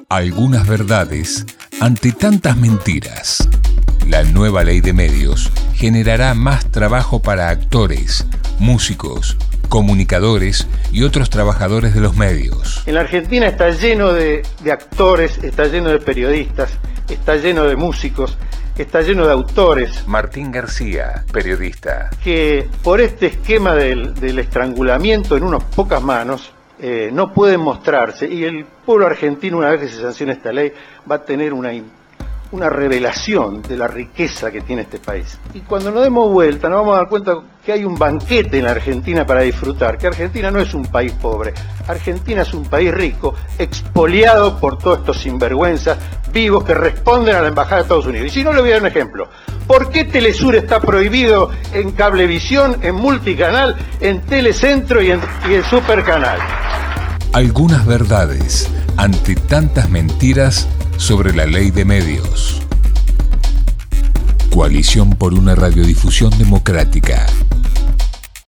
Algunas verdades ante tantas mentiras. La nueva ley de medios generará más trabajo para actores, músicos, comunicadores y otros trabajadores de los medios. En la Argentina está lleno de actores, está lleno de periodistas, está lleno de músicos, está lleno de autores. Martín García, periodista. Que por este esquema del estrangulamiento en unas pocas manos no pueden mostrarse, y el pueblo argentino, una vez que se sancione esta ley, va a tener una revelación de la riqueza que tiene este país. Y cuando nos demos vuelta nos vamos a dar cuenta que hay un banquete en la Argentina para disfrutar, que Argentina no es un país pobre, Argentina es un país rico, expoliado por todos estos sinvergüenzas vivos que responden a la Embajada de Estados Unidos. Y si no, le voy a dar un ejemplo. ¿Por qué Telesur está prohibido en Cablevisión, en Multicanal, en Telecentro y en Supercanal? Algunas verdades ante tantas mentiras sobre la ley de medios. Coalición por una radiodifusión democrática.